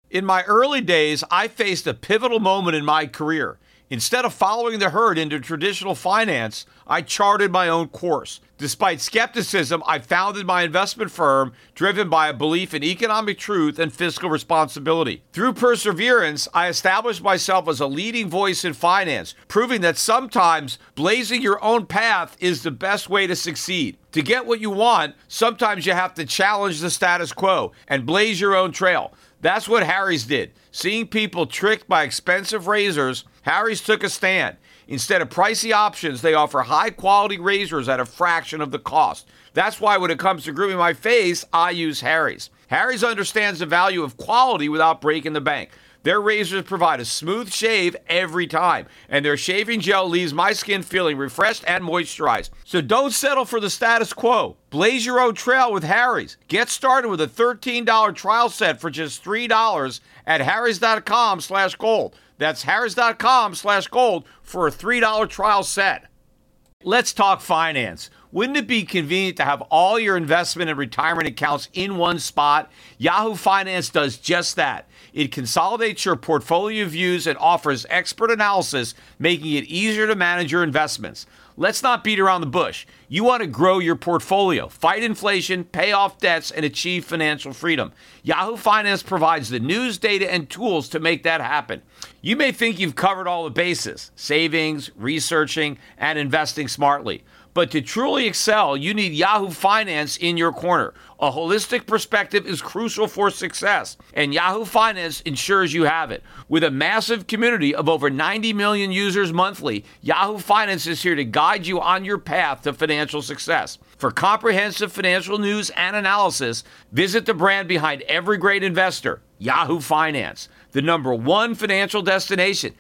In my early days, I faced a pivotal moment in my career. Instead of following the herd into traditional finance, I charted my own course. Despite skepticism, I founded my investment firm driven by a belief in economic truth and fiscal responsibility. Through perseverance, I established myself as a leading voice in finance, proving that sometimes blazing your own path is the best way to succeed. To get what you want, sometimes you have to challenge the status quo and blaze your own trail. That's what Harry's did. Seeing people tricked by expensive razors, Harry's took a stand. Instead of pricey options, they offer high-quality razors at a fraction of the cost. That's why when it comes to grooming my face, I use Harry's. Harry's understands the value of quality without breaking the bank. Their razors provide a smooth shave every time, and their shaving gel leaves my skin feeling refreshed and moisturized. So don't settle for the status quo. Blaze your own trail with Harry's. Get started with a $13 trial set for just $3 at harrys.com/gold. That's harrys.com/gold for a $3 trial set. Let's talk finance. Wouldn't it be convenient to have all your investment and retirement accounts in one spot? Yahoo Finance does just that. It consolidates your portfolio views and offers expert analysis, making it easier to manage your investments. Let's not beat around the bush. You want to grow your portfolio, fight inflation, pay off debts, and achieve financial freedom. Yahoo Finance provides the news, data, and tools to make that happen. You may think you've covered all the bases: savings, researching, and investing smartly. But to truly excel, you need Yahoo Finance in your corner. A holistic perspective is crucial for success, and Yahoo Finance ensures you have it. With a massive community of over 90 million users monthly, Yahoo Finance is here to guide you on your path to financial success. For comprehensive financial news and analysis, visit the brand behind every great investor, Yahoo Finance, the #1 financial destination,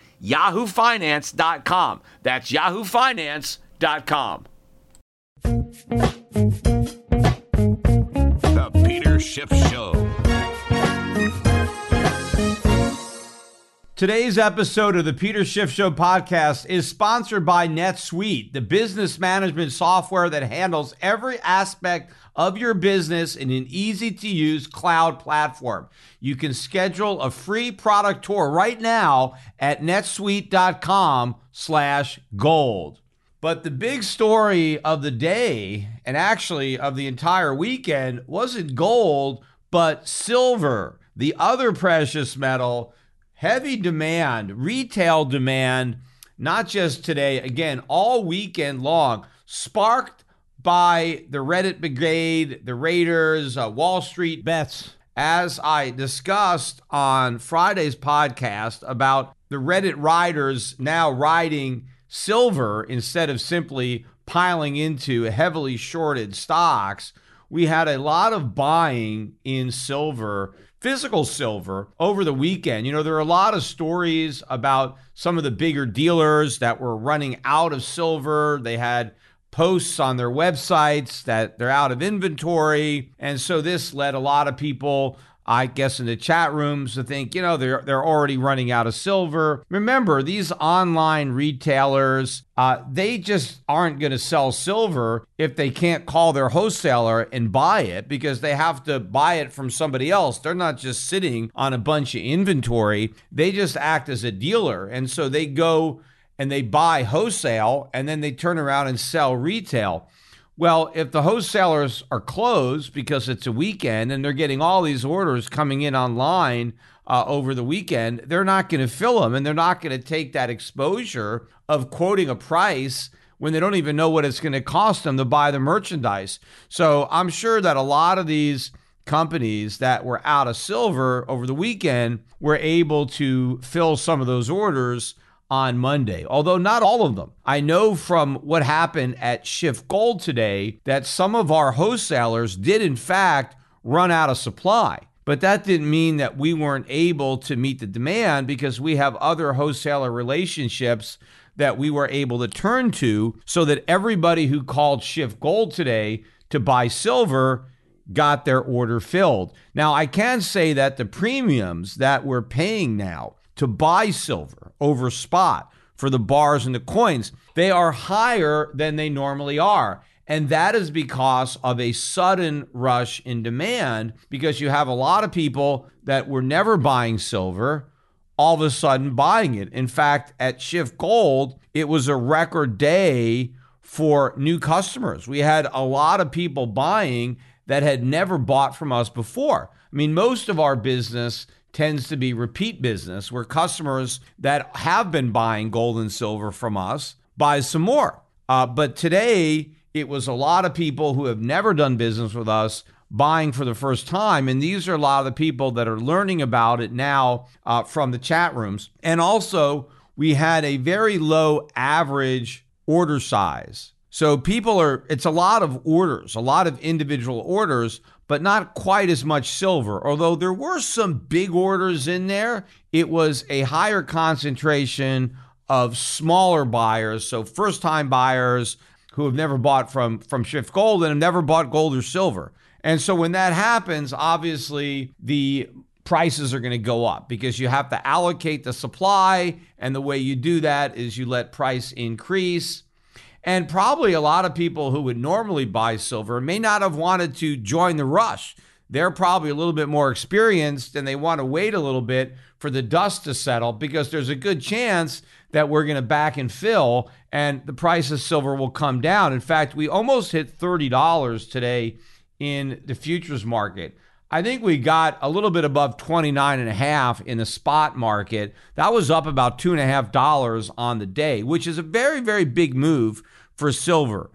yahoofinance.com. That's yahoofinance.com. The Peter Schiff Show. Today's episode of the Peter Schiff Show podcast is sponsored by NetSuite, the business management software that handles every aspect of your business in an easy-to-use cloud platform. You can schedule a free product tour right now at netsuite.com/gold. But the big story of the day, and actually of the entire weekend, wasn't gold, but silver, the other precious metal. Heavy demand, retail demand, not just today, again, all weekend long, sparked by the Reddit brigade, the Raiders, Wall Street bets. As I discussed on Friday's podcast about the Reddit riders now riding silver instead of simply piling into heavily shorted stocks, we had a lot of buying in silver, physical silver, over the weekend. You know, there are a lot of stories about some of the bigger dealers that were running out of silver. They had posts on their websites that they're out of inventory. And so this led a lot of people, I guess, in the chat rooms to think, you know, they're already running out of silver. Remember, these online retailers, they just aren't going to sell silver if they can't call their wholesaler and buy it, because they have to buy it from somebody else. They're not just sitting on a bunch of inventory. They just act as a dealer. And so they go and they buy wholesale, and then they turn around and sell retail. Well, if the wholesalers are closed because it's a weekend and they're getting all these orders coming in online over the weekend, they're not going to fill them, and they're not going to take that exposure of quoting a price when they don't even know what it's going to cost them to buy the merchandise. So I'm sure that a lot of these companies that were out of silver over the weekend were able to fill some of those orders on Monday, although not all of them. I know from what happened at Schiff Gold today that some of our wholesalers did in fact run out of supply. But that didn't mean that we weren't able to meet the demand, because we have other wholesaler relationships that we were able to turn to, so that everybody who called Schiff Gold today to buy silver got their order filled. Now, I can say that the premiums that we're paying now to buy silver over spot for the bars and the coins, they are higher than they normally are. And that is because of a sudden rush in demand, because you have a lot of people that were never buying silver all of a sudden buying it. In fact, at Shift Gold, it was a record day for new customers. We had a lot of people buying that had never bought from us before. I mean, most of our business tends to be repeat business, where customers that have been buying gold and silver from us buy some more. But today, it was a lot of people who have never done business with us buying for the first time. And these are a lot of the people that are learning about it now from the chat rooms. And also, we had a very low average order size. So it's a lot of orders, a lot of individual orders, but not quite as much silver. Although there were some big orders in there, it was a higher concentration of smaller buyers. So first-time buyers who have never bought from Shift Gold and have never bought gold or silver. And so when that happens, obviously the prices are going to go up because you have to allocate the supply. And the way you do that is you let price increase. And probably a lot of people who would normally buy silver may not have wanted to join the rush. They're probably a little bit more experienced and they want to wait a little bit for the dust to settle, because there's a good chance that we're going to back and fill and the price of silver will come down. In fact, we almost hit $30 today in the futures market. I think we got a little bit above 29.5 in the spot market. That was up about $2.50 on the day, which is a very, very big move for silver.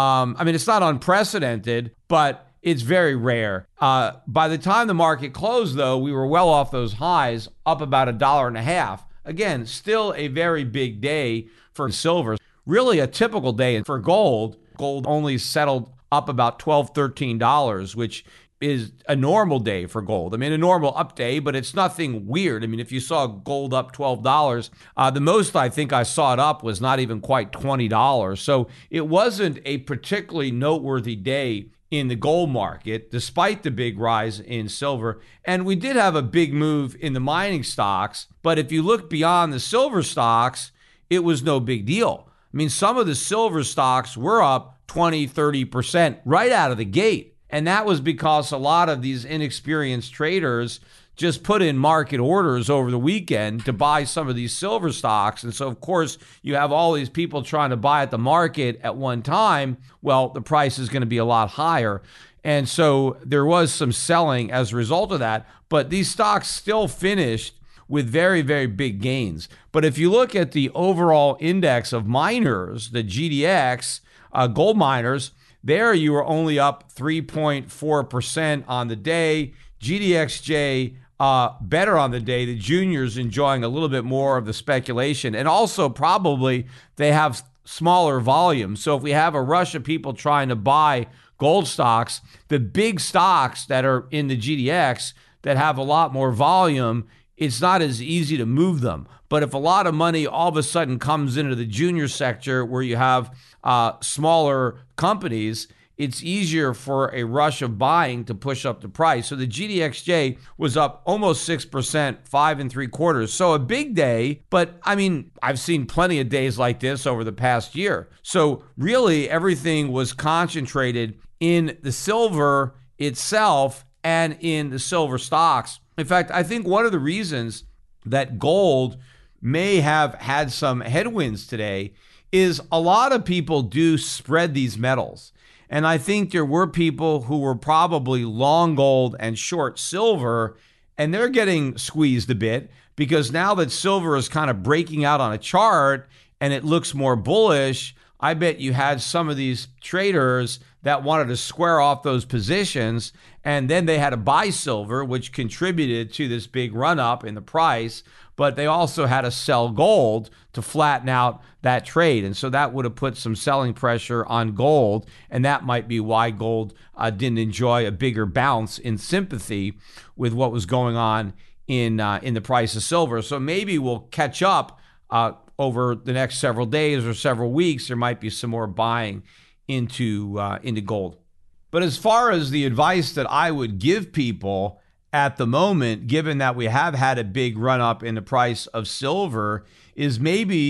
I mean, it's not unprecedented, but it's very rare. By the time the market closed, though, we were well off those highs, up about $1.50. Again, still a very big day for silver. Really a typical day for gold. Gold only settled up about $12, $13, which is a normal day for gold. I mean, a normal up day, but it's nothing weird. I mean, if you saw gold up $12, the most I think I saw it up was not even quite $20. So it wasn't a particularly noteworthy day in the gold market, despite the big rise in silver. And we did have a big move in the mining stocks. But if you look beyond the silver stocks, it was no big deal. I mean, some of the silver stocks were up 20, 30% right out of the gate. And that was because a lot of these inexperienced traders just put in market orders over the weekend to buy some of these silver stocks. And so, of course, you have all these people trying to buy at the market at one time. Well, the price is going to be a lot higher. And so there was some selling as a result of that. But these stocks still finished with very, very big gains. But if you look at the overall index of miners, the GDX, gold miners, there you were only up 3.4% on the day. GDXJ better on the day. The juniors enjoying a little bit more of the speculation. And also probably they have smaller volume. So if we have a rush of people trying to buy gold stocks, the big stocks that are in the GDX that have a lot more volume, it's not as easy to move them. But if a lot of money all of a sudden comes into the junior sector where you have smaller companies, it's easier for a rush of buying to push up the price. So the GDXJ was up almost 6%, 5.75. So a big day, but I mean, I've seen plenty of days like this over the past year. So really everything was concentrated in the silver itself and in the silver stocks. In fact, I think one of the reasons that gold may have had some headwinds today is a lot of people do spread these metals. And I think there were people who were probably long gold and short silver, and they're getting squeezed a bit because now that silver is kind of breaking out on a chart and it looks more bullish, I bet you had some of these traders that wanted to square off those positions, and then they had to buy silver, which contributed to this big run up in the price, but they also had to sell gold to flatten out that trade. And so that would have put some selling pressure on gold, and that might be why gold didn't enjoy a bigger bounce in sympathy with what was going on in the price of silver. So maybe we'll catch up over the next several days or several weeks. There might be some more buying into gold. But as far as the advice that I would give people at the moment, given that we have had a big run up in the price of silver, is maybe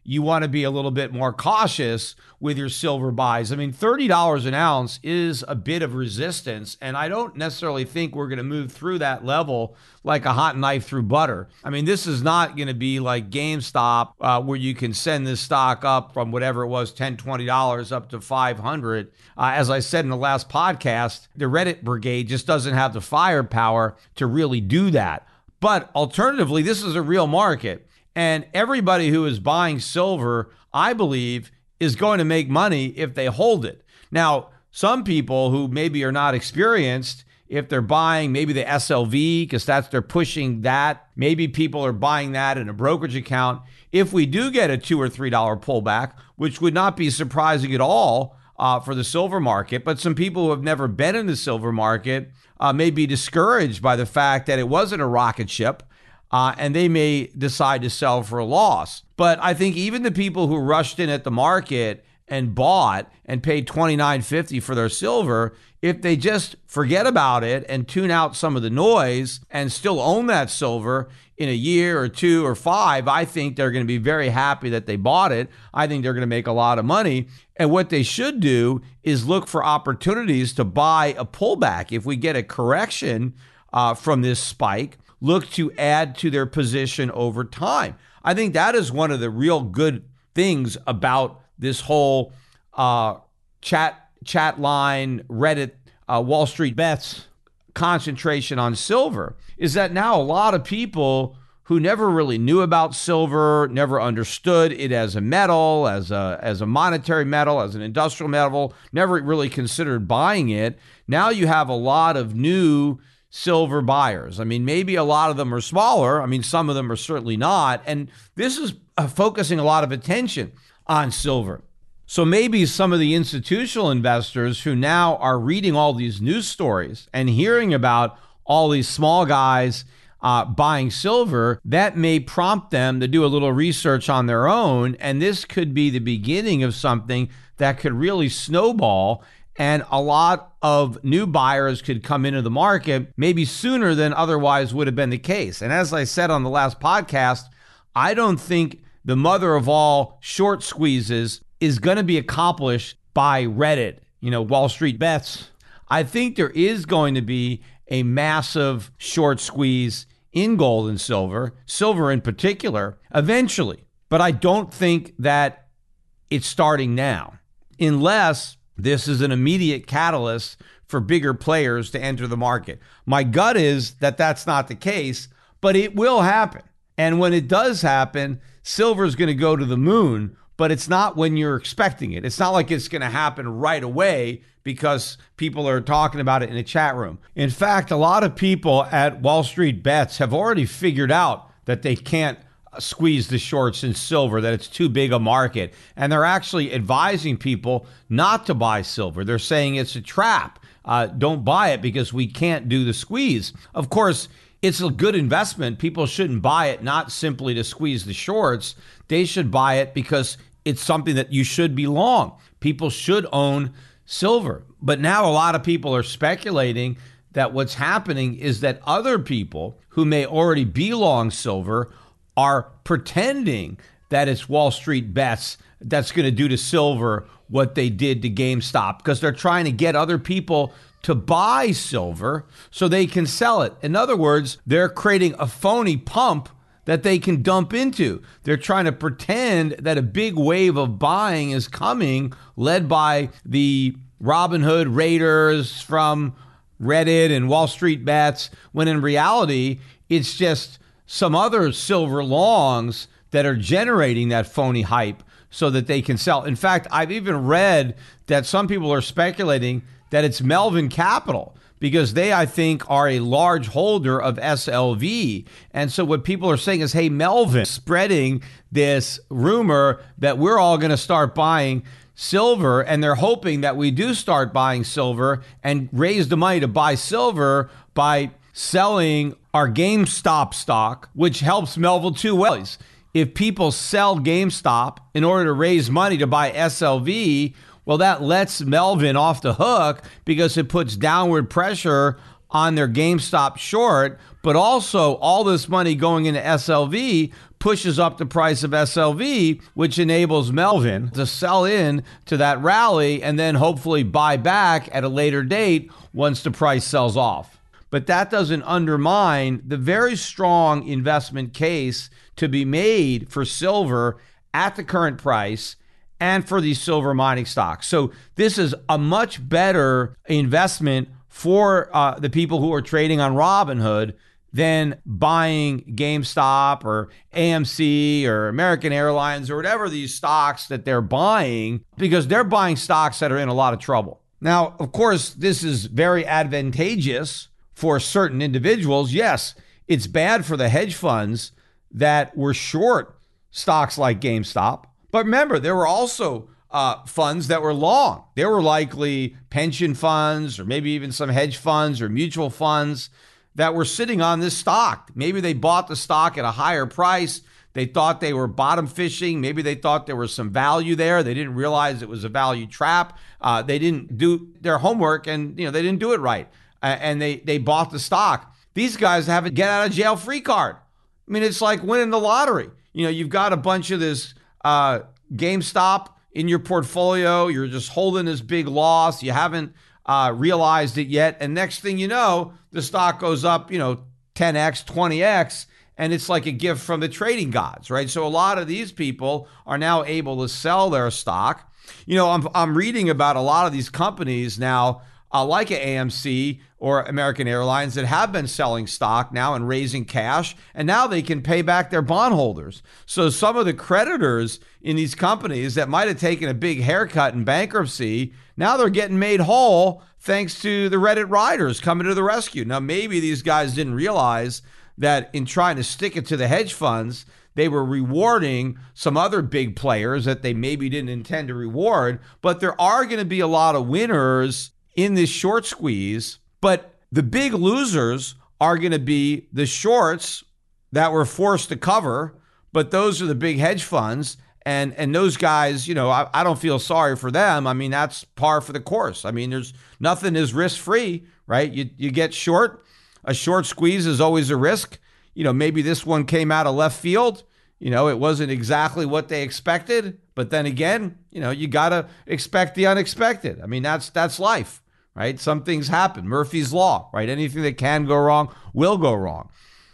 you want to be a little bit more cautious with your silver buys. I mean, $30 an ounce is a bit of resistance, and I don't necessarily think we're going to move through that level like a hot knife through butter. I mean, this is not going to be like GameStop where you can send this stock up from whatever it was, $10, $20 up to $500. As I said in the last podcast, the Reddit brigade just doesn't have the firepower to really do that. But alternatively, this is a real market. And everybody who is buying silver, I believe, is going to make money if they hold it. Now, some people who maybe are not experienced, if they're buying maybe the SLV, because they're pushing that, maybe people are buying that in a brokerage account. If we do get a $2 or $3 pullback, which would not be surprising at all for the silver market, but some people who have never been in the silver market may be discouraged by the fact that it wasn't a rocket ship. And they may decide to sell for a loss. But I think even the people who rushed in at the market and bought and paid $29.50 for their silver, if they just forget about it and tune out some of the noise and still own that silver in a year or 2 or 5, I think they're going to be very happy that they bought it. I think they're going to make a lot of money. And what they should do is look for opportunities to buy a pullback. If we get a correction from this spike, look to add to their position over time. I think that is one of the real good things about this whole chat line, Reddit, Wall Street Bets concentration on silver, is that now a lot of people who never really knew about silver, never understood it as a metal, as a monetary metal, as an industrial metal, never really considered buying it. Now you have a lot of new silver buyers. I mean, maybe a lot of them are smaller. I mean, some of them are certainly not. And this is focusing a lot of attention on silver. So maybe some of the institutional investors who now are reading all these news stories and hearing about all these small guys buying silver, that may prompt them to do a little research on their own. And this could be the beginning of something that could really snowball, and a lot of new buyers could come into the market maybe sooner than otherwise would have been the case. And as I said on the last podcast, I don't think the mother of all short squeezes is going to be accomplished by Reddit, Wall Street Bets. I think there is going to be a massive short squeeze in gold and silver in particular, eventually. But I don't think that it's starting now, unless this is an immediate catalyst for bigger players to enter the market. My gut is that that's not the case, but it will happen. And when it does happen, silver is going to go to the moon, but it's not when you're expecting it. It's not like it's going to happen right away because people are talking about it in a chat room. In fact, a lot of people at Wall Street Bets have already figured out that they can't squeeze the shorts in silver, that it's too big a market. And they're actually advising people not to buy silver. They're saying it's a trap. Don't buy it because we can't do the squeeze. Of course, it's a good investment. People shouldn't buy it not simply to squeeze the shorts. They should buy it because it's something that you should be long. People should own silver. But now a lot of people are speculating that what's happening is that other people who may already be long silver are pretending that it's Wall Street Bets that's going to do to silver what they did to GameStop, because they're trying to get other people to buy silver so they can sell it. In other words, they're creating a phony pump that they can dump into. They're trying to pretend that a big wave of buying is coming, led by the Robinhood raiders from Reddit and Wall Street Bets, when in reality, it's just some other silver longs that are generating that phony hype so that they can sell. In fact, I've even read that some people are speculating that it's Melvin Capital, because they, I think, are a large holder of SLV. And so what people are saying is, hey, Melvin, spreading this rumor that we're all going to start buying silver, and they're hoping that we do start buying silver and raise the money to buy silver by selling our GameStop stock, which helps Melvin two ways. If people sell GameStop in order to raise money to buy SLV, well, that lets Melvin off the hook because it puts downward pressure on their GameStop short. but also all this money going into SLV pushes up the price of SLV, which enables Melvin to sell in to that rally and then hopefully buy back at a later date once the price sells off. But that doesn't undermine the very strong investment case to be made for silver at the current price and for these silver mining stocks. So this is a much better investment for the people who are trading on Robinhood than buying GameStop or AMC or American Airlines or whatever these stocks that they're buying, because they're buying stocks that are in a lot of trouble. Now, of course, this is very advantageous for certain individuals. Yes, it's bad for the hedge funds that were short stocks like GameStop. But remember, there were also funds that were long. There were likely pension funds or maybe even some hedge funds or mutual funds that were sitting on this stock. Maybe they bought the stock at a higher price. They thought they were bottom fishing. Maybe they thought there was some value there. They didn't realize it was a value trap. They didn't do their homework, and they didn't do it right. And they bought the stock. These guys have a get out of jail free card. I mean, it's like winning the lottery. You've got a bunch of this GameStop in your portfolio. You're just holding this big loss. You haven't realized it yet. And next thing you know, the stock goes up, 10x, 20x, and it's like a gift from the trading gods, right? So a lot of these people are now able to sell their stock. I'm reading about a lot of these companies now, like AMC or American Airlines, that have been selling stock now and raising cash, and now they can pay back their bondholders. So some of the creditors in these companies that might have taken a big haircut in bankruptcy, now they're getting made whole thanks to the Reddit riders coming to the rescue. Now, maybe these guys didn't realize that in trying to stick it to the hedge funds, they were rewarding some other big players that they maybe didn't intend to reward. But there are going to be a lot of winners in this short squeeze. But the big losers are going to be the shorts that were forced to cover. But those are the big hedge funds. And those guys, I don't feel sorry for them. I mean, that's par for the course. I mean, there's nothing is risk-free, right? You get short. A short squeeze is always a risk. Maybe this one came out of left field. It wasn't exactly what they expected. But then again, you got to expect the unexpected. I mean, that's life, right? Some things happen. Murphy's Law, right? Anything that can go wrong will go wrong.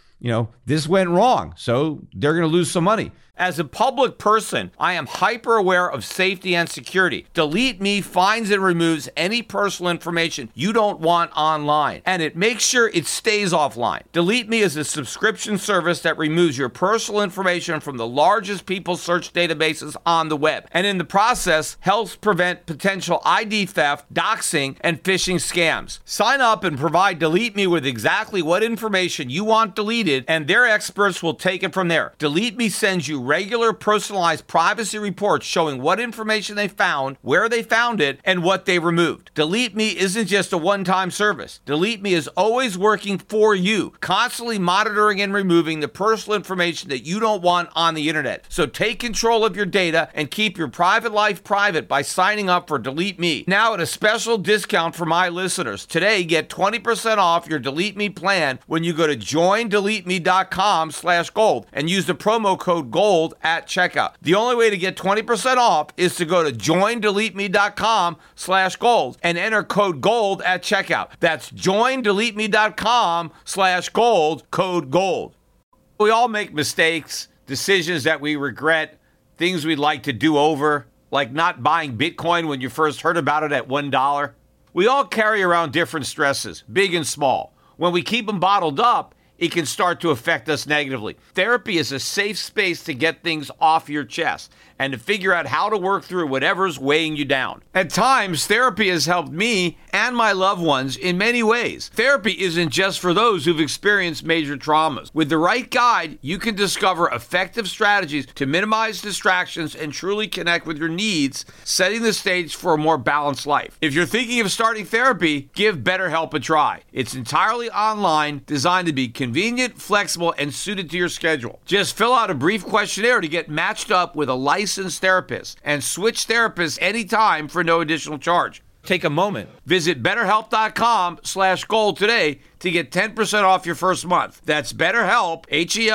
This went wrong, so they're going to lose some money. As a public person, I am hyper aware of safety and security. Delete Me finds and removes any personal information you don't want online, and it makes sure it stays offline. Delete Me is a subscription service that removes your personal information from the largest people search databases on the web, and in the process helps prevent potential ID theft, doxing, and phishing scams. Sign up and provide Delete Me with exactly what information you want deleted, and their experts will take it from there. Delete Me sends you regular personalized privacy reports showing what information they found, where they found it, and what they removed. Delete Me isn't just a one-time service. Delete Me is always working for you, constantly monitoring and removing the personal information that you don't want on the internet. So take control of your data and keep your private life private by signing up for Delete Me. Now at a special discount for my listeners. Today, get 20% off your Delete Me plan when you go to joindeleteme.com/gold and use the promo code GOLD at checkout. The only way to get 20% off is to go to joindeleteme.com/gold and enter code GOLD at checkout. That's joindeleteme.com/gold, code GOLD. We all make mistakes, decisions that we regret, things we'd like to do over, like not buying Bitcoin when you first heard about it at $1. We all carry around different stresses, big and small. When we keep them bottled up, it can start to affect us negatively. Therapy is a safe space to get things off your chest and to figure out how to work through whatever's weighing you down. At times, therapy has helped me and my loved ones in many ways. Therapy isn't just for those who've experienced major traumas. With the right guide, you can discover effective strategies to minimize distractions and truly connect with your needs, setting the stage for a more balanced life. If you're thinking of starting therapy, give BetterHelp a try. It's entirely online, designed to be convenient, flexible, and suited to your schedule. Just fill out a brief questionnaire to get matched up with a licensed therapist and switch therapists anytime for no additional charge. Take a moment. Visit BetterHelp.com/gold today to get 10% off your first month. That's BetterHelp,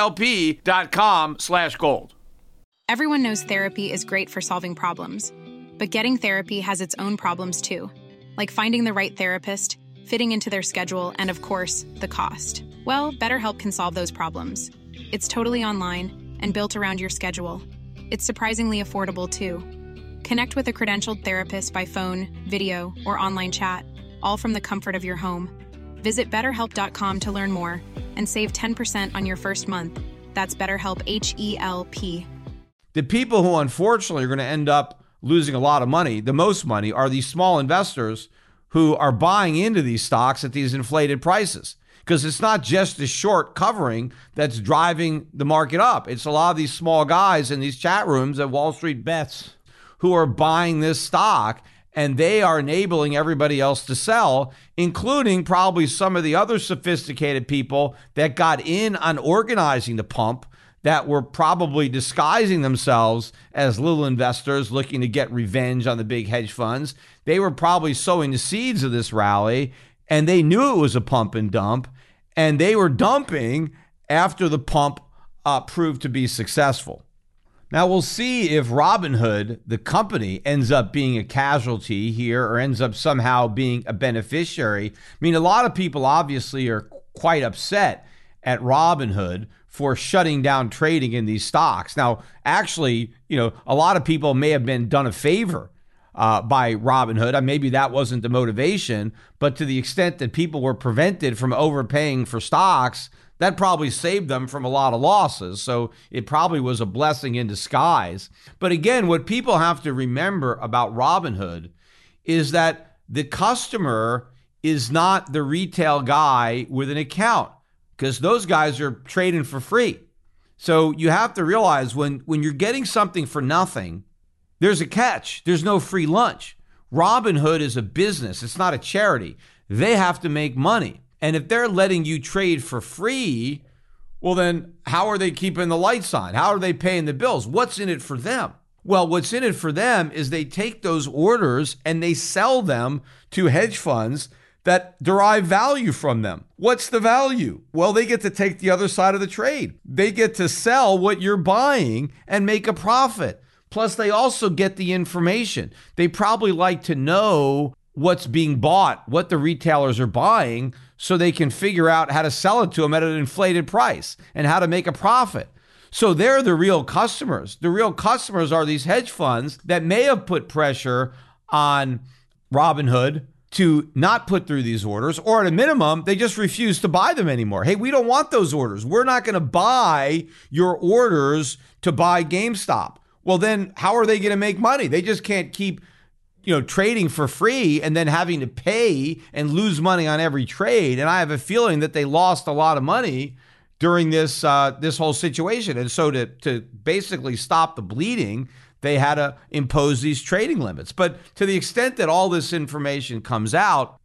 HELP.com/gold. Everyone knows therapy is great for solving problems, but getting therapy has its own problems too, like finding the right therapist, fitting into their schedule, and of course, the cost. Well, BetterHelp can solve those problems. It's totally online and built around your schedule. It's surprisingly affordable too. Connect with a credentialed therapist by phone, video, or online chat, all from the comfort of your home. Visit BetterHelp.com to learn more and save 10% on your first month. That's BetterHelp, H-E-L-P. The people who unfortunately are going to end up losing a lot of money, the most money, are these small investors who are buying into these stocks at these inflated prices. Because it's not just the short covering that's driving the market up. It's a lot of these small guys in these chat rooms at Wall Street Bets who are buying this stock, and they are enabling everybody else to sell, including probably some of the other sophisticated people that got in on organizing the pump, that were probably disguising themselves as little investors looking to get revenge on the big hedge funds. They were probably sowing the seeds of this rally, and they knew it was a pump and dump, and they were dumping after the pump proved to be successful. Now, we'll see if Robinhood, the company, ends up being a casualty here or ends up somehow being a beneficiary. I mean, a lot of people obviously are quite upset at Robinhood for shutting down trading in these stocks. Now, actually, a lot of people may have been done a favor by Robinhood. Maybe that wasn't the motivation, but to the extent that people were prevented from overpaying for stocks, that probably saved them from a lot of losses. So it probably was a blessing in disguise. But again, what people have to remember about Robinhood is that the customer is not the retail guy with an account, because those guys are trading for free. So you have to realize when you're getting something for nothing, there's a catch. There's no free lunch. Robinhood is a business. It's not a charity. They have to make money. And if they're letting you trade for free, well, then how are they keeping the lights on? How are they paying the bills? What's in it for them? Well, what's in it for them is they take those orders and they sell them to hedge funds that derive value from them. What's the value? Well, they get to take the other side of the trade. They get to sell what you're buying and make a profit. Plus, they also get the information. They probably like to know what's being bought, what the retailers are buying, so they can figure out how to sell it to them at an inflated price and how to make a profit. So they're the real customers. The real customers are these hedge funds that may have put pressure on Robinhood to not put through these orders, or at a minimum, they just refuse to buy them anymore. Hey, we don't want those orders. We're not going to buy your orders to buy GameStop. Well, then how are they going to make money? They just can't keep trading for free and then having to pay and lose money on every trade. And I have a feeling that they lost a lot of money during this whole situation. And so to basically stop the bleeding, they had to impose these trading limits. But to the extent that all this information comes out,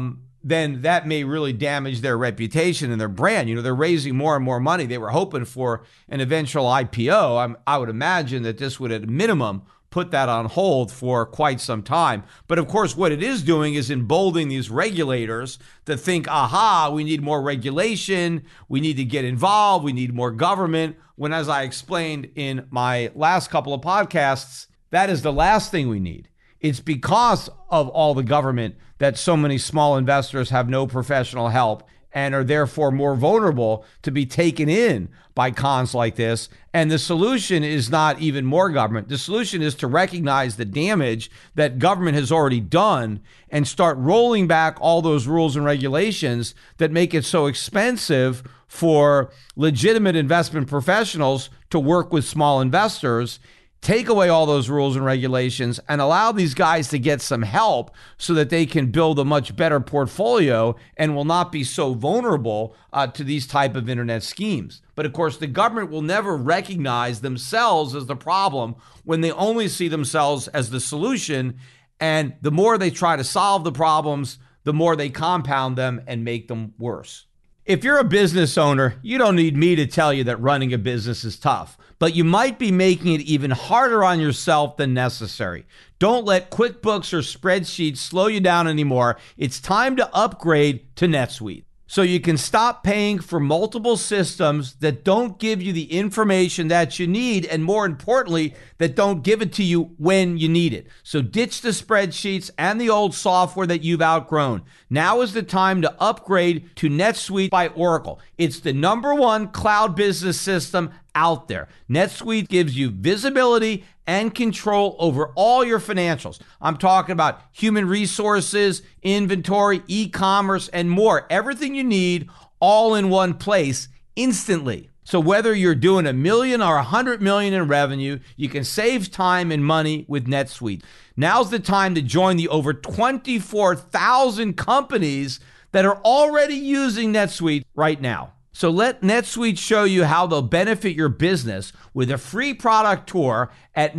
then that may really damage their reputation and their brand. They're raising more and more money. They were hoping for an eventual IPO. I would imagine that this would, at a minimum, put that on hold for quite some time. But of course, what it is doing is emboldening these regulators to think, aha, we need more regulation. We need to get involved. We need more government. When, as I explained in my last couple of podcasts, that is the last thing we need. It's because of all the government that so many small investors have no professional help and are therefore more vulnerable to be taken in by cons like this. And the solution is not even more government. The solution is to recognize the damage that government has already done and start rolling back all those rules and regulations that make it so expensive for legitimate investment professionals to work with small investors. Take away all those rules and regulations and allow these guys to get some help so that they can build a much better portfolio and will not be so vulnerable to these type of internet schemes. But of course, the government will never recognize themselves as the problem when they only see themselves as the solution. And the more they try to solve the problems, the more they compound them and make them worse. If you're a business owner, you don't need me to tell you that running a business is tough, but you might be making it even harder on yourself than necessary. Don't let QuickBooks or spreadsheets slow you down anymore. It's time to upgrade to NetSuite, so you can stop paying for multiple systems that don't give you the information that you need, and more importantly, that don't give it to you when you need it. So ditch the spreadsheets and the old software that you've outgrown. Now is the time to upgrade to NetSuite by Oracle. It's the #1 cloud business system out there. NetSuite gives you visibility and control over all your financials. I'm talking about human resources, inventory, e-commerce, and more. Everything you need all in one place instantly. So whether you're doing $1 million or $100 million in revenue, you can save time and money with NetSuite. Now's the time to join the over 24,000 companies that are already using NetSuite right now. So let NetSuite show you how they'll benefit your business with a free product tour at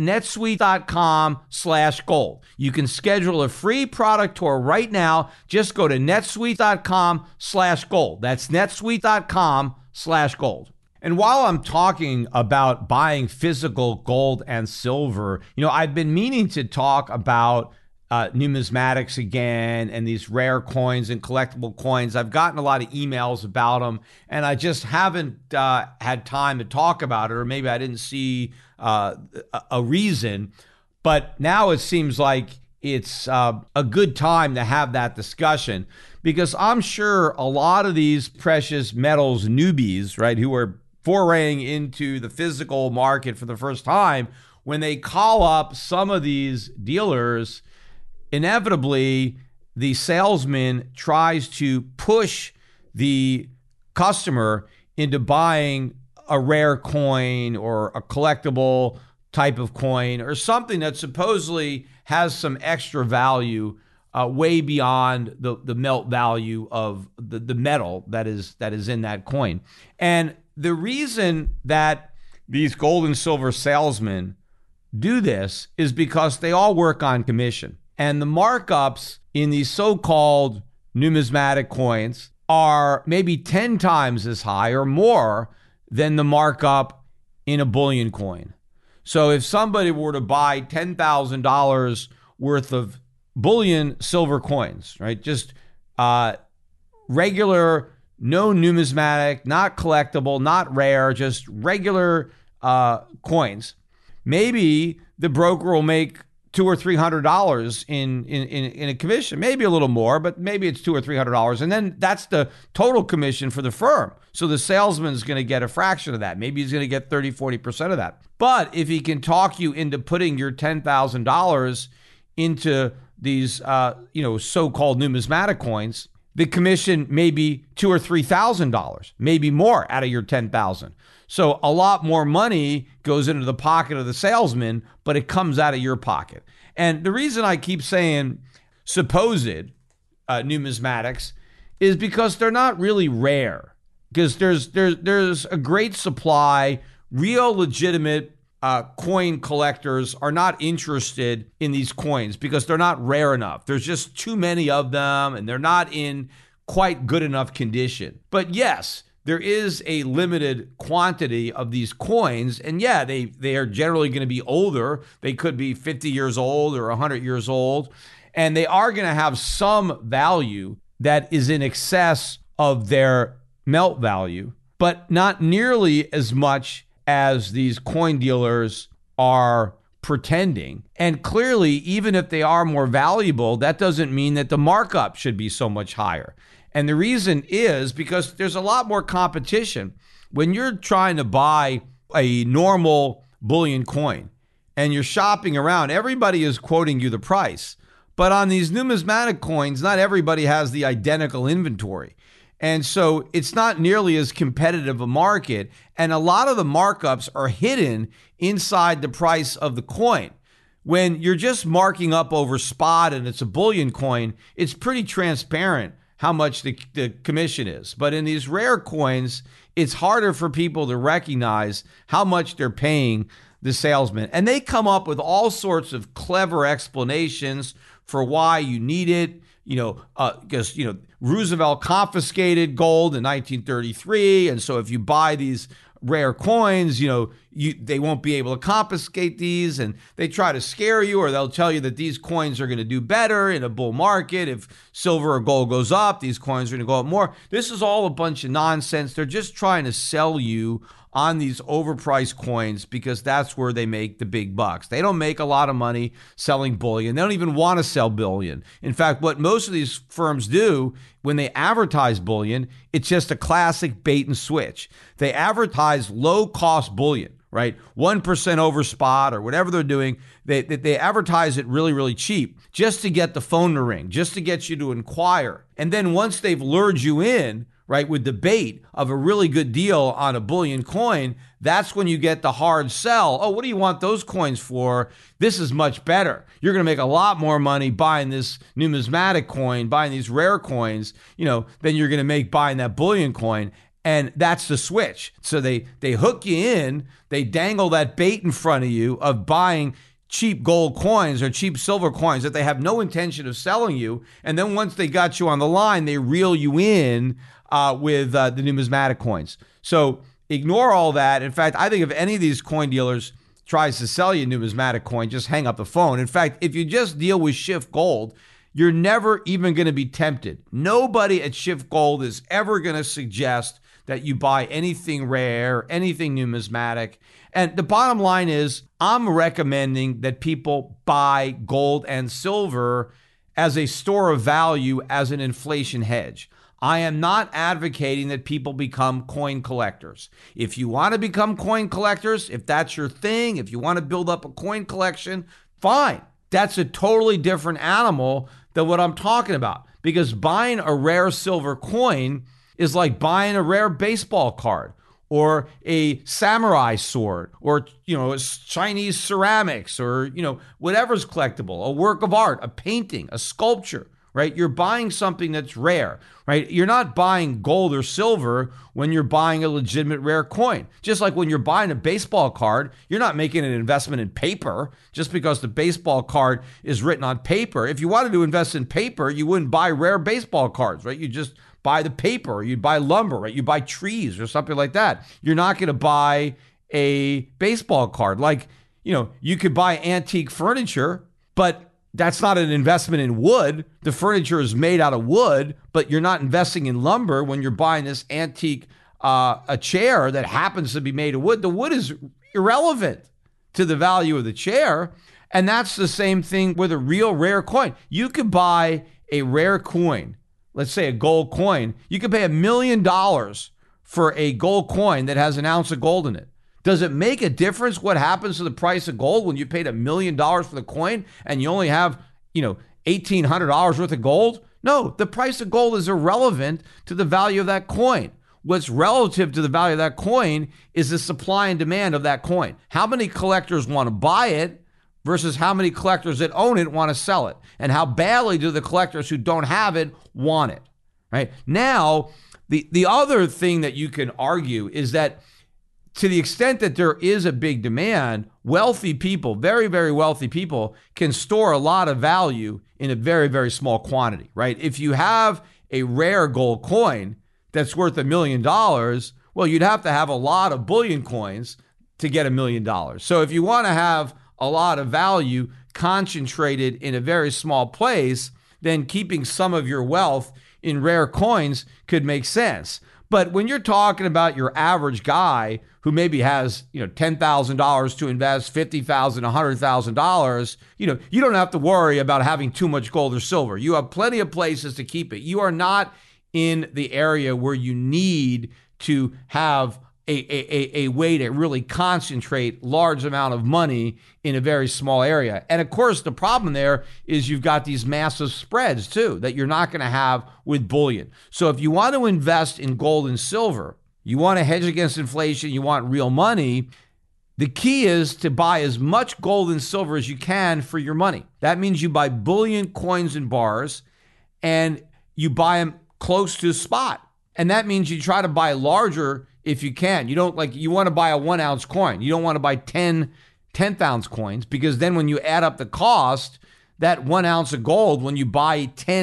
netsuite.com/gold. You can schedule a free product tour right now. Just go to netsuite.com/gold. That's netsuite.com/gold. And while I'm talking about buying physical gold and silver, I've been meaning to talk about numismatics again and these rare coins and collectible coins. I've gotten a lot of emails about them, and I just haven't had time to talk about it, or maybe I didn't see a reason. But now it seems like it's a good time to have that discussion, because I'm sure a lot of these precious metals newbies, right, who are foraying into the physical market for the first time, when they call up some of these dealers, inevitably, the salesman tries to push the customer into buying a rare coin or a collectible type of coin or something that supposedly has some extra value way beyond the melt value of the metal that is in that coin. And the reason that these gold and silver salesmen do this is because they all work on commission. And the markups in these so-called numismatic coins are maybe 10 times as high or more than the markup in a bullion coin. So if somebody were to buy $10,000 worth of bullion silver coins, right, just regular, no numismatic, not collectible, not rare, just regular coins, maybe the broker will make $200 or $300 in a commission, maybe a little more, but maybe it's $200 or $300, and then that's the total commission for the firm. So the salesman is going to get a fraction of that. Maybe he's going to get 30-40% of that. But if he can talk you into putting your $10,000 into these so-called numismatic coins, the commission may be $2,000 or $3,000, maybe more out of your $10,000. So a lot more money goes into the pocket of the salesman, but it comes out of your pocket. And the reason I keep saying supposed numismatics is because they're not really rare. Because there's a great supply. Real legitimate coin collectors are not interested in these coins because they're not rare enough. There's just too many of them, and they're not in quite good enough condition. But yes, there is a limited quantity of these coins, and yeah, they are generally going to be older. They could be 50 years old or 100 years old, and they are going to have some value that is in excess of their melt value, but not nearly as much as these coin dealers are pretending. And clearly, even if they are more valuable, that doesn't mean that the markup should be so much higher. And the reason is because there's a lot more competition. When you're trying to buy a normal bullion coin and you're shopping around, everybody is quoting you the price. But on these numismatic coins, not everybody has the identical inventory. And so it's not nearly as competitive a market. And a lot of the markups are hidden inside the price of the coin. When you're just marking up over spot and it's a bullion coin, it's pretty transparent how much the commission is. But in these rare coins, it's harder for people to recognize how much they're paying the salesman. And they come up with all sorts of clever explanations for why you need it. because Roosevelt confiscated gold in 1933, and so if you buy these rare coins, they won't be able to confiscate these, and they try to scare you, or they'll tell you that these coins are going to do better in a bull market. If silver or gold goes up, these coins are going to go up more. This is all a bunch of nonsense. They're just trying to sell you on these overpriced coins because that's where they make the big bucks. They don't make a lot of money selling bullion. They don't even want to sell bullion. In fact, what most of these firms do when they advertise bullion, it's just a classic bait and switch. They advertise low-cost bullion, right? 1% over spot or whatever they're doing. They advertise it really, really cheap just to get the phone to ring, just to get you to inquire. And then once they've lured you in, right, with the bait of a really good deal on a bullion coin, that's when you get the hard sell. Oh, what do you want those coins for? This is much better. You're going to make a lot more money buying this numismatic coin, buying these rare coins, than you're going to make buying that bullion coin. And that's the switch. So they hook you in, they dangle that bait in front of you of buying cheap gold coins or cheap silver coins that they have no intention of selling you. And then once they got you on the line, they reel you in with the numismatic coins. So ignore all that. In fact, I think if any of these coin dealers tries to sell you a numismatic coin, just hang up the phone. In fact, if you just deal with Schiff Gold, you're never even going to be tempted. Nobody at Schiff Gold is ever going to suggest that you buy anything rare, anything numismatic. And the bottom line is, I'm recommending that people buy gold and silver as a store of value, as an inflation hedge. I am not advocating that people become coin collectors. If you want to become coin collectors, if that's your thing, if you want to build up a coin collection, fine. That's a totally different animal than what I'm talking about. Because buying a rare silver coin is like buying a rare baseball card or a samurai sword or, Chinese ceramics or, whatever's collectible, a work of art, a painting, a sculpture. Right? You're buying something that's rare, right? You're not buying gold or silver when you're buying a legitimate rare coin. Just like when you're buying a baseball card, you're not making an investment in paper just because the baseball card is written on paper. If you wanted to invest in paper, you wouldn't buy rare baseball cards, right? You just buy the paper, or you'd buy lumber, right? You buy trees or something like that. You're not going to buy a baseball card. Like, you could buy antique furniture, but that's not an investment in wood. The furniture is made out of wood, but you're not investing in lumber when you're buying this antique a chair that happens to be made of wood. The wood is irrelevant to the value of the chair. And that's the same thing with a real rare coin. You could buy a rare coin, let's say a gold coin. You could pay $1 million for a gold coin that has an ounce of gold in it. Does it make a difference what happens to the price of gold when you paid $1 million for the coin and you only have, $1,800 worth of gold? No, the price of gold is irrelevant to the value of that coin. What's relative to the value of that coin is the supply and demand of that coin. How many collectors want to buy it versus how many collectors that own it want to sell it? And how badly do the collectors who don't have it want it? Right? Now, the other thing that you can argue is that to the extent that there is a big demand, wealthy people, very, very wealthy people, can store a lot of value in a very, very small quantity, right? If you have a rare gold coin that's worth $1 million, well, you'd have to have a lot of bullion coins to get $1 million. So if you want to have a lot of value concentrated in a very small place, then keeping some of your wealth in rare coins could make sense. But when you're talking about your average guy who maybe has, $10,000 to invest, $50,000, $100,000, you don't have to worry about having too much gold or silver. You have plenty of places to keep it. You are not in the area where you need to have a way to really concentrate large amount of money in a very small area. And of course, the problem there is you've got these massive spreads too that you're not going to have with bullion. So if you want to invest in gold and silver, you want to hedge against inflation, you want real money, the key is to buy as much gold and silver as you can for your money. That means you buy bullion coins and bars and you buy them close to spot. And that means you try to buy larger if you can. You want to buy a 1 ounce coin. You don't want to buy 10 tenth ounce coins, because then when you add up the cost, that 1 ounce of gold, when you buy 10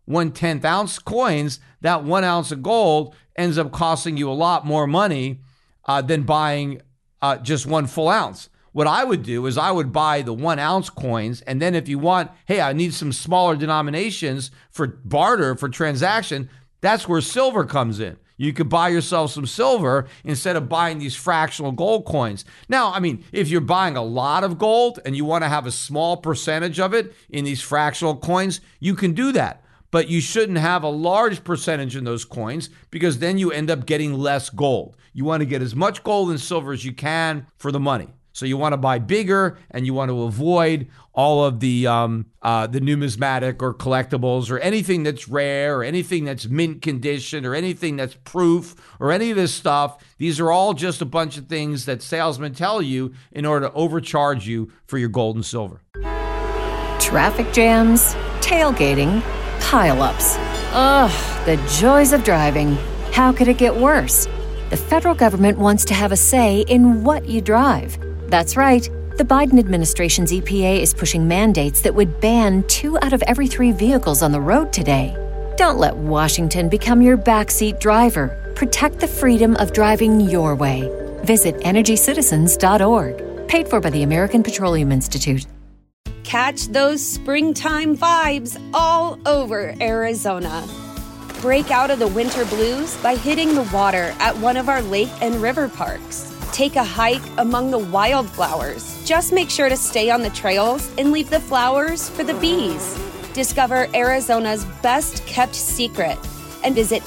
1/10 ounce coins, that 1 ounce of gold ends up costing you a lot more money than buying just 1 full ounce. What I would do is I would buy the 1 ounce coins. And then if you want, hey, I need some smaller denominations for barter, for transaction, that's where silver comes in. You could buy yourself some silver instead of buying these fractional gold coins. Now, I mean, if you're buying a lot of gold and you want to have a small percentage of it in these fractional coins, you can do that. But you shouldn't have a large percentage in those coins because then you end up getting less gold. You want to get as much gold and silver as you can for the money. So you want to buy bigger and you want to avoid all of the numismatic or collectibles or anything that's rare or anything that's mint condition or anything that's proof or any of this stuff. These are all just a bunch of things that salesmen tell you in order to overcharge you for your gold and silver. Traffic jams, tailgating, pile-ups. Ugh, the joys of driving. How could it get worse? The federal government wants to have a say in what you drive. That's right. The Biden administration's EPA is pushing mandates that would ban 2 out of every 3 vehicles on the road today. Don't let Washington become your backseat driver. Protect the freedom of driving your way. Visit EnergyCitizens.org. Paid for by the American Petroleum Institute. Catch those springtime vibes all over Arizona. Break out of the winter blues by hitting the water at one of our lake and river parks. Take a hike among the wildflowers. Just make sure to stay on the trails and leave the flowers for the bees. Discover Arizona's best kept secret and visit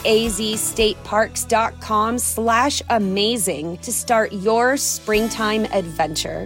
azstateparks.com/amazing to start your springtime adventure.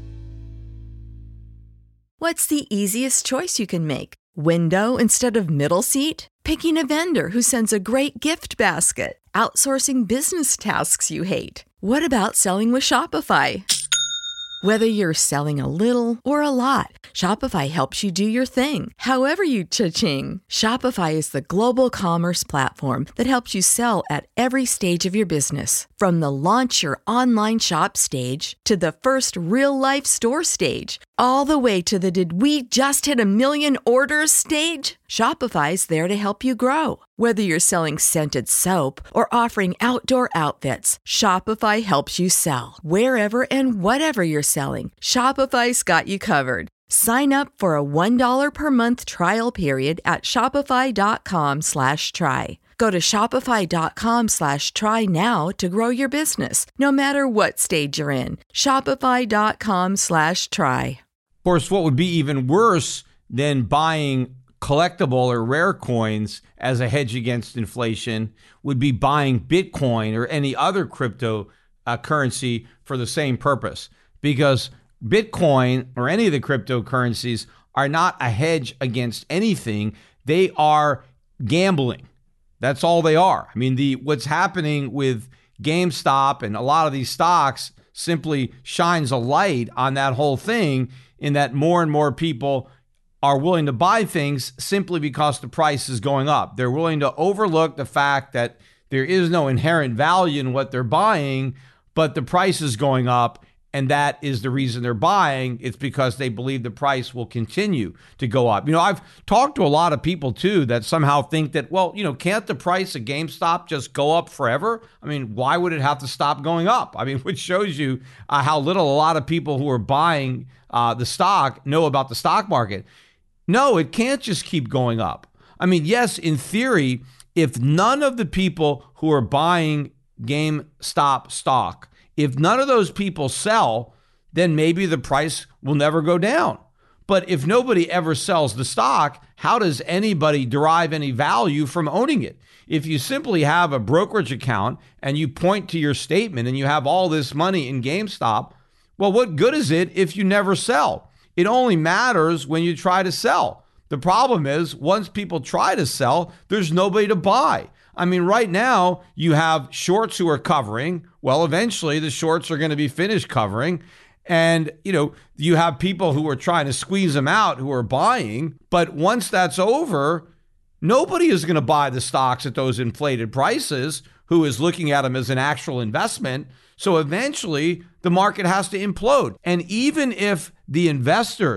What's the easiest choice you can make? Window instead of middle seat? Picking a vendor who sends a great gift basket? Outsourcing business tasks you hate? What about selling with Shopify? Whether you're selling a little or a lot, Shopify helps you do your thing, however you cha-ching. Shopify is the global commerce platform that helps you sell at every stage of your business. From the launch your online shop stage to the first real-life store stage, all the way to the did we just hit 1 million orders stage. Shopify's there to help you grow. Whether you're selling scented soap or offering outdoor outfits, Shopify helps you sell. Wherever and whatever you're selling, Shopify's got you covered. Sign up for a $1 per month trial period at shopify.com/try. Go to shopify.com/try now to grow your business, no matter what stage you're in. Shopify.com/try. Of course, what would be even worse than buying collectible or rare coins as a hedge against inflation would be buying Bitcoin or any other crypto currency for the same purpose. Because Bitcoin or any of the cryptocurrencies are not a hedge against anything. They are gambling. That's all they are. I mean, what's happening with GameStop and a lot of these stocks simply shines a light on that whole thing, in that more and more people are willing to buy things simply because the price is going up. They're willing to overlook the fact that there is no inherent value in what they're buying, but the price is going up, and that is the reason they're buying. It's because they believe the price will continue to go up. You know, I've talked to a lot of people too that somehow think that, well, you know, can't the price of GameStop just go up forever? I mean, why would it have to stop going up? I mean, which shows you how little a lot of people who are buying the stock know about the stock market. No, it can't just keep going up. I mean, yes, in theory, if none of the people who are buying GameStop stock, if none of those people sell, then maybe the price will never go down. But if nobody ever sells the stock, how does anybody derive any value from owning it? If you simply have a brokerage account and you point to your statement and you have all this money in GameStop, well, what good is it if you never sell? It only matters when you try to sell. The problem is, once people try to sell, there's nobody to buy. I mean, right now, you have shorts who are covering. Well, eventually, the shorts are going to be finished covering. And, you know, you have people who are trying to squeeze them out who are buying. But once that's over, nobody is going to buy the stocks at those inflated prices who is looking at them as an actual investment. So eventually, the market has to implode. And even if the investors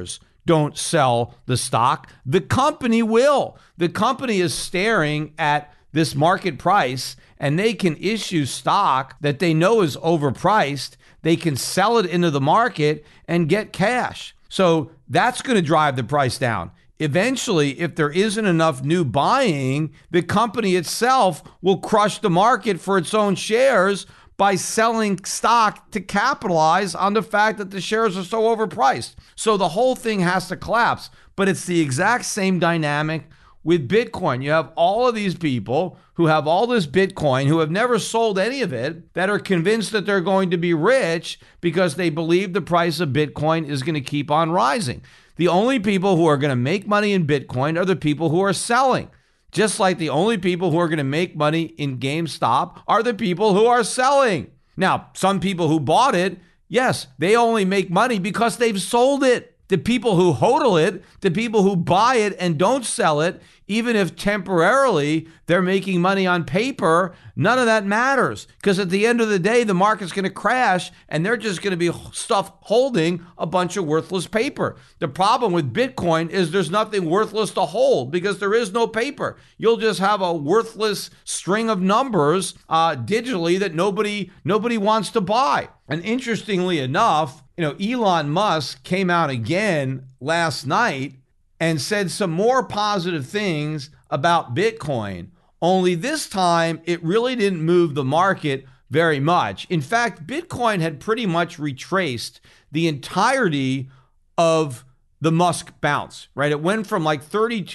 don't sell the stock, the company will. The company is staring at this market price, and they can issue stock that they know is overpriced. They can sell it into the market and get cash. So that's going to drive the price down. Eventually, if there isn't enough new buying, the company itself will crush the market for its own shares by selling stock to capitalize on the fact that the shares are so overpriced. So the whole thing has to collapse. But it's the exact same dynamic with Bitcoin. You have all of these people who have all this Bitcoin, who have never sold any of it, that are convinced that they're going to be rich because they believe the price of Bitcoin is going to keep on rising. The only people who are going to make money in Bitcoin are the people who are selling. Just like the only people who are going to make money in GameStop are the people who are selling. Now, some people who bought it, yes, they only make money because they've sold it. The people who hodl it, the people who buy it and don't sell it, even if temporarily they're making money on paper, none of that matters. Because at the end of the day, the market's going to crash and they're just going to be stuff holding a bunch of worthless paper. The problem with Bitcoin is there's nothing worthless to hold because there is no paper. You'll just have a worthless string of numbers digitally that nobody wants to buy. And interestingly enough, Elon Musk came out again last night and said some more positive things about Bitcoin. Only this time, it really didn't move the market very much. In fact, Bitcoin had pretty much retraced the entirety of the Musk bounce, right? It went from like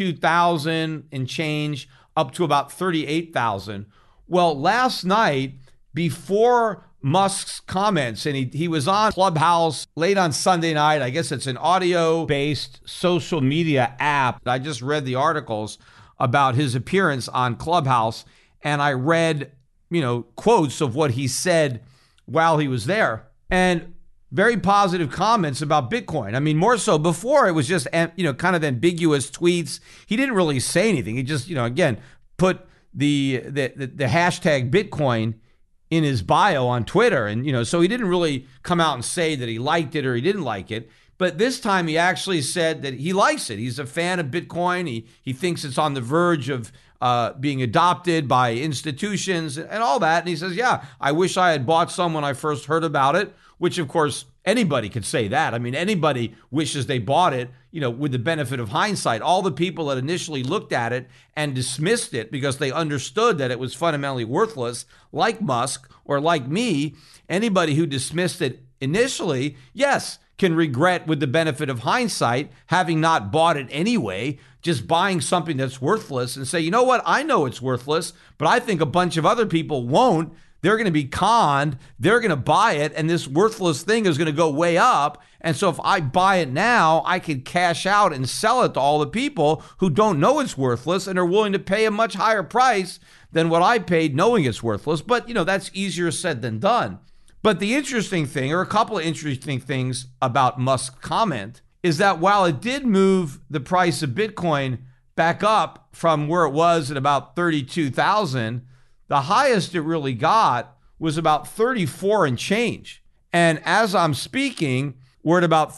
32,000 and change up to about 38,000. Well, last night, before Musk's comments, and he was on Clubhouse late on Sunday night. I guess it's an audio-based social media app. I just read the articles about his appearance on Clubhouse, and I read, quotes of what he said while he was there, and very positive comments about Bitcoin. I mean, more so before it was just, kind of ambiguous tweets. He didn't really say anything. He just, again, put the hashtag Bitcoin in his bio on Twitter. And, so he didn't really come out and say that he liked it or he didn't like it. But this time he actually said that he likes it. He's a fan of Bitcoin. He thinks it's on the verge of being adopted by institutions and all that. And he says, yeah, I wish I had bought some when I first heard about it, which of course anybody could say that. I mean, anybody wishes they bought it, with the benefit of hindsight. All the people that initially looked at it and dismissed it because they understood that it was fundamentally worthless, like Musk or like me, anybody who dismissed it initially, yes, can regret with the benefit of hindsight having not bought it anyway, just buying something that's worthless and say, you know what, I know it's worthless, but I think a bunch of other people won't. They're going to be conned. They're going to buy it, and this worthless thing is going to go way up. And so if I buy it now, I can cash out and sell it to all the people who don't know it's worthless and are willing to pay a much higher price than what I paid knowing it's worthless. But, that's easier said than done. But the interesting thing, or a couple of interesting things about Musk's comment, is that while it did move the price of Bitcoin back up from where it was at about 32,000, the highest it really got was about 34 and change. And as I'm speaking, we're at about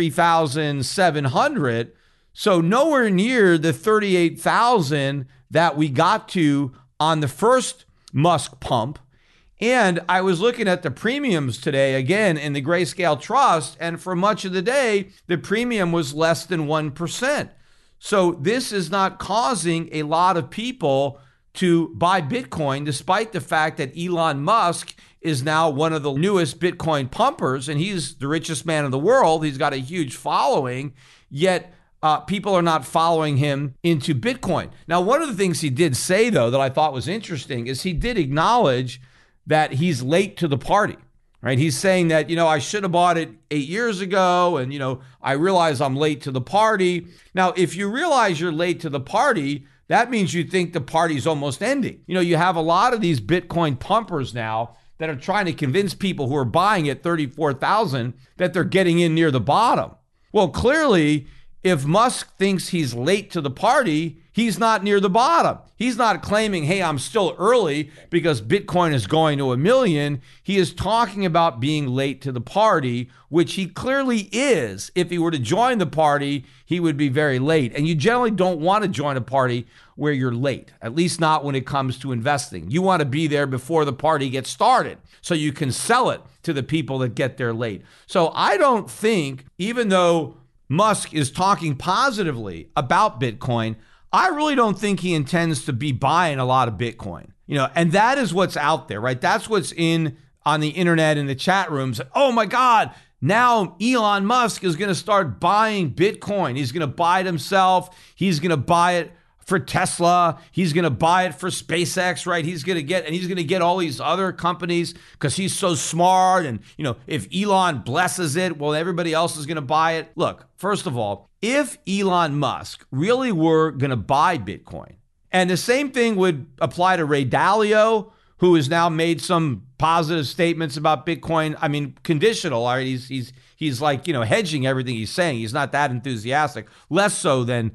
33,700. So nowhere near the 38,000 that we got to on the first Musk pump. And I was looking at the premiums today, again, in the Grayscale Trust, and for much of the day, the premium was less than 1%. So this is not causing a lot of people to buy Bitcoin, despite the fact that Elon Musk is now one of the newest Bitcoin pumpers, and he's the richest man in the world. He's got a huge following, yet people are not following him into Bitcoin. Now, one of the things he did say, though, that I thought was interesting is he did acknowledge that he's late to the party, right? He's saying that, I should have bought it 8 years ago, and, I realize I'm late to the party. Now, if you realize you're late to the party, that means you think the party's almost ending. You have a lot of these Bitcoin pumpers now that are trying to convince people who are buying at 34,000 that they're getting in near the bottom. Well, clearly, if Musk thinks he's late to the party, he's not near the bottom. He's not claiming, hey, I'm still early because Bitcoin is going to 1 million. He is talking about being late to the party, which he clearly is. If he were to join the party, he would be very late. And you generally don't want to join a party where you're late, at least not when it comes to investing. You want to be there before the party gets started so you can sell it to the people that get there late. So I don't think, even though Musk is talking positively about Bitcoin, I really don't think he intends to be buying a lot of Bitcoin. And that is what's out there, right? That's what's on the internet, in the chat rooms. Oh my God, now Elon Musk is going to start buying Bitcoin. He's going to buy it himself. He's going to buy it for Tesla. He's going to buy it for SpaceX, right? He's going to get all these other companies because he's so smart. And, if Elon blesses it, well, everybody else is going to buy it. Look, first of all, if Elon Musk really were going to buy Bitcoin, and the same thing would apply to Ray Dalio, who has now made some positive statements about Bitcoin. I mean, conditional. Right? He's like, hedging everything he's saying. He's not that enthusiastic, less so than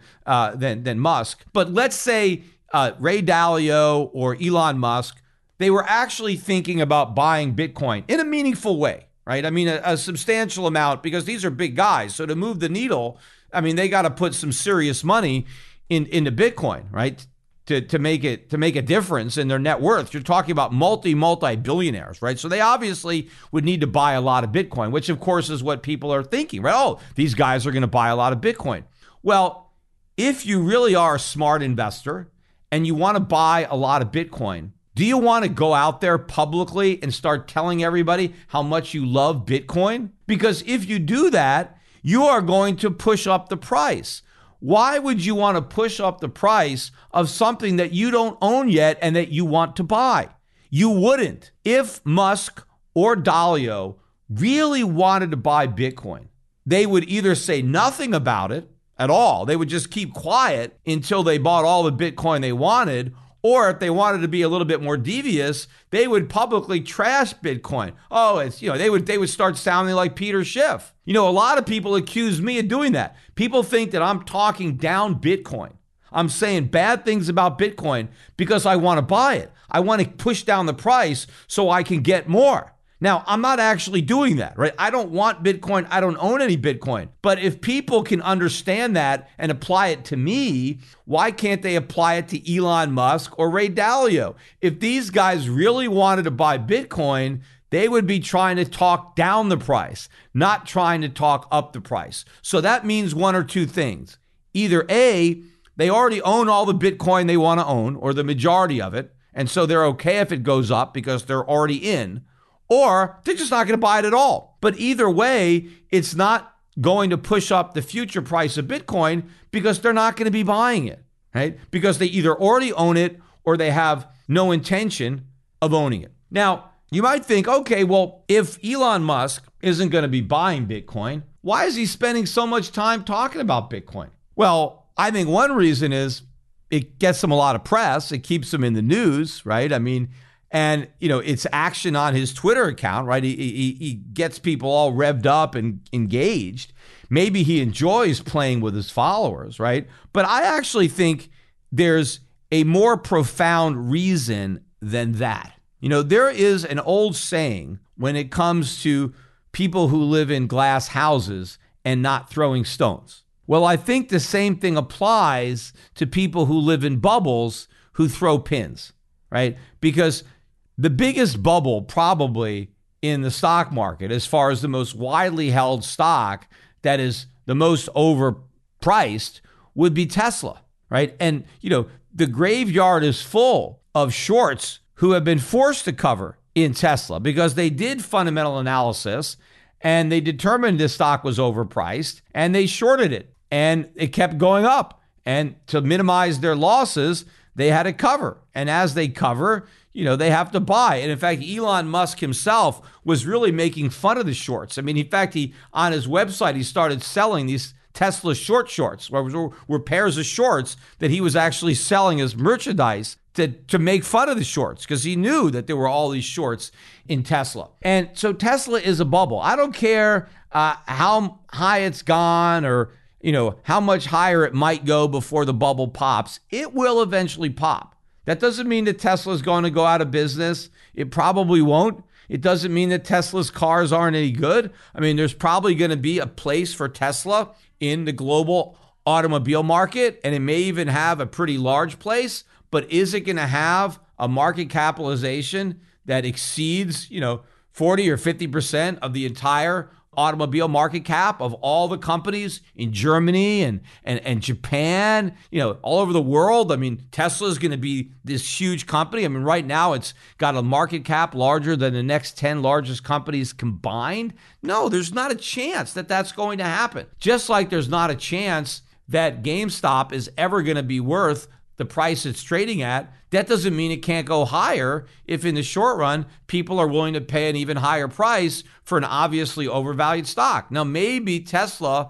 Musk. But let's say Ray Dalio or Elon Musk, they were actually thinking about buying Bitcoin in a meaningful way, right? I mean, a substantial amount, because these are big guys. So to move the needle, I mean, they got to put some serious money into Bitcoin, right? To make a difference in their net worth. You're talking about multi-billionaires, right? So they obviously would need to buy a lot of Bitcoin, which of course is what people are thinking, right? Oh, these guys are going to buy a lot of Bitcoin. Well, if you really are a smart investor and you want to buy a lot of Bitcoin, do you want to go out there publicly and start telling everybody how much you love Bitcoin? Because if you do that, you are going to push up the price. Why would you want to push up the price of something that you don't own yet and that you want to buy? You wouldn't. If Musk or Dalio really wanted to buy Bitcoin, they would either say nothing about it at all. They would just keep quiet until they bought all the Bitcoin they wanted. Or if they wanted to be a little bit more devious, they would publicly trash Bitcoin. Oh, it's, they would start sounding like Peter Schiff. A lot of people accuse me of doing that. People think that I'm talking down Bitcoin. I'm saying bad things about Bitcoin because I want to buy it. I want to push down the price so I can get more. Now, I'm not actually doing that, right? I don't want Bitcoin. I don't own any Bitcoin. But if people can understand that and apply it to me, why can't they apply it to Elon Musk or Ray Dalio? If these guys really wanted to buy Bitcoin, they would be trying to talk down the price, not trying to talk up the price. So that means one or two things. Either A, they already own all the Bitcoin they want to own, or the majority of it, and so they're okay if it goes up because they're already in, or they're just not going to buy it at all. But either way, it's not going to push up the future price of Bitcoin because they're not going to be buying it, right? Because they either already own it or they have no intention of owning it. Now, you might think, okay, well, if Elon Musk isn't going to be buying Bitcoin, why is he spending so much time talking about Bitcoin? Well, I think one reason is it gets him a lot of press. It keeps him in the news, right? I mean, and, it's action on his Twitter account, right? He gets people all revved up and engaged. Maybe he enjoys playing with his followers, right? But I actually think there's a more profound reason than that. There is an old saying when it comes to people who live in glass houses and not throwing stones. Well, I think the same thing applies to people who live in bubbles who throw pins, right? Because the biggest bubble probably in the stock market, as far as the most widely held stock that is the most overpriced, would be Tesla, right? And, the graveyard is full of shorts who have been forced to cover in Tesla because they did fundamental analysis and they determined the stock was overpriced and they shorted it and it kept going up. And to minimize their losses, they had to cover. And as they cover, they have to buy. And in fact, Elon Musk himself was really making fun of the shorts. I mean, in fact, on his website, he started selling these Tesla shorts, were pairs of shorts that he was actually selling as merchandise to make fun of the shorts because he knew that there were all these shorts in Tesla. And so Tesla is a bubble. I don't care how high it's gone or how much higher it might go before the bubble pops. It will eventually pop. That doesn't mean that Tesla is going to go out of business. It probably won't. It doesn't mean that Tesla's cars aren't any good. I mean, there's probably going to be a place for Tesla in the global automobile market, and it may even have a pretty large place, but is it going to have a market capitalization that exceeds, 40 or 50% of the entire automobile market cap of all the companies in Germany and Japan, all over the world? I mean, Tesla is going to be this huge company. I mean, right now it's got a market cap larger than the next 10 largest companies combined. No, there's not a chance that that's going to happen. Just like there's not a chance that GameStop is ever going to be worth the price it's trading at. That doesn't mean it can't go higher if in the short run, people are willing to pay an even higher price for an obviously overvalued stock. Now, maybe Tesla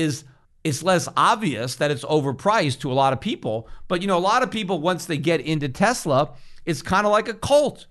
it's less obvious that it's overpriced to a lot of people, but a lot of people, once they get into Tesla, it's kind of like a cult.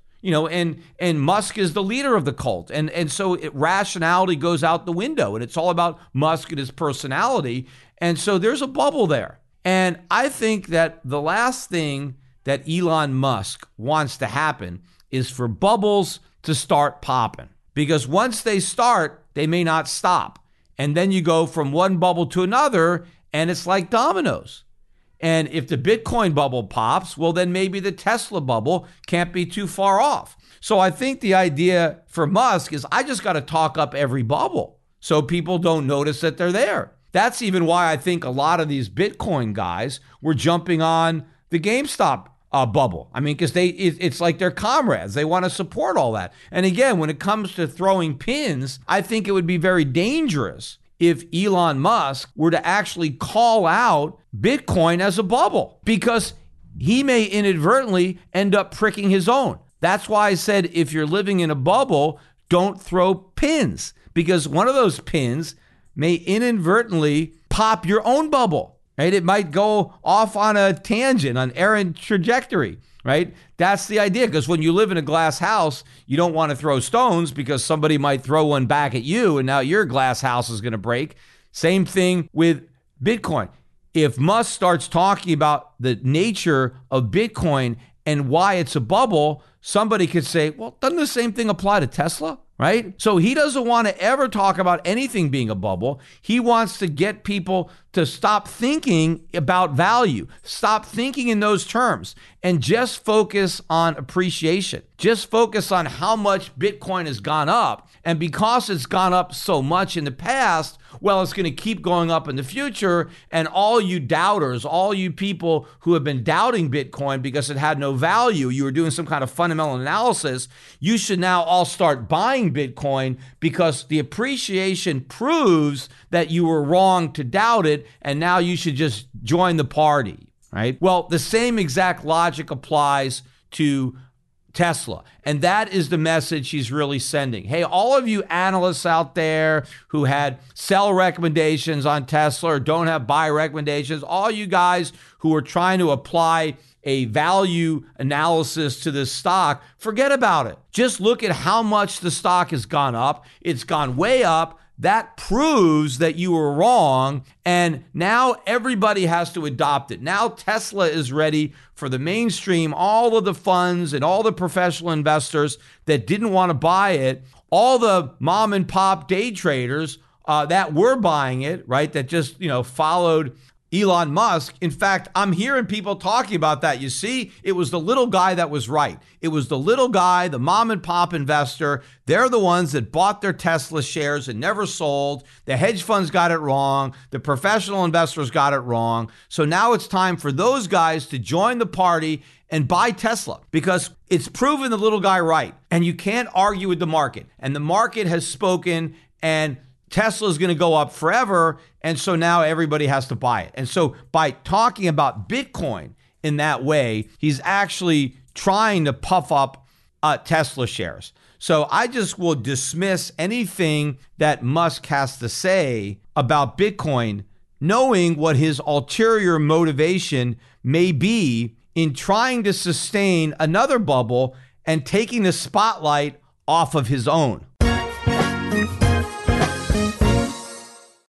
And Musk is the leader of the cult. And so rationality goes out the window, and it's all about Musk and his personality. And so there's a bubble there. And I think that the last thing that Elon Musk wants to happen is for bubbles to start popping. Because once they start, they may not stop. And then you go from one bubble to another, and it's like dominoes. And if the Bitcoin bubble pops, well, then maybe the Tesla bubble can't be too far off. So I think the idea for Musk is I just got to talk up every bubble so people don't notice that they're there. That's even why I think a lot of these Bitcoin guys were jumping on the GameStop bubble. I mean, because it's like they're comrades. They want to support all that. And again, when it comes to throwing pins, I think it would be very dangerous if Elon Musk were to actually call out Bitcoin as a bubble, because he may inadvertently end up pricking his own. That's why I said, if you're living in a bubble, don't throw pins, because one of those pins may inadvertently pop your own bubble, right? It might go off on a tangent, on errant trajectory, right? That's the idea, because when you live in a glass house, you don't want to throw stones because somebody might throw one back at you and now your glass house is going to break. Same thing with Bitcoin. If Musk starts talking about the nature of Bitcoin and why it's a bubble, somebody could say, well, doesn't the same thing apply to Tesla? Right? So he doesn't want to ever talk about anything being a bubble. He wants to get people to stop thinking about value, stop thinking in those terms, and just focus on appreciation. Just focus on how much Bitcoin has gone up. And because it's gone up so much in the past, well, it's going to keep going up in the future. And all you doubters, all you people who have been doubting Bitcoin because it had no value, you were doing some kind of fundamental analysis, you should now all start buying Bitcoin, because the appreciation proves that you were wrong to doubt it, and now you should just join the party, right? Well, the same exact logic applies to Tesla. And that is the message he's really sending. Hey, all of you analysts out there who had sell recommendations on Tesla or don't have buy recommendations, all you guys who are trying to apply a value analysis to this stock, forget about it. Just look at how much the stock has gone up. It's gone way up. That proves that you were wrong, and now everybody has to adopt it. Now Tesla is ready for the mainstream, all of the funds and all the professional investors that didn't want to buy it, all the mom and pop day traders that were buying it, right, that just, followed Elon Musk. In fact, I'm hearing people talking about that. You see, it was the little guy that was right. It was the little guy, the mom and pop investor. They're the ones that bought their Tesla shares and never sold. The hedge funds got it wrong. The professional investors got it wrong. So now it's time for those guys to join the party and buy Tesla, because it's proven the little guy right. And you can't argue with the market. And the market has spoken, and Tesla is going to go up forever. And so now everybody has to buy it. And so by talking about Bitcoin in that way, he's actually trying to puff up Tesla shares. So I just will dismiss anything that Musk has to say about Bitcoin, knowing what his ulterior motivation may be in trying to sustain another bubble and taking the spotlight off of his own.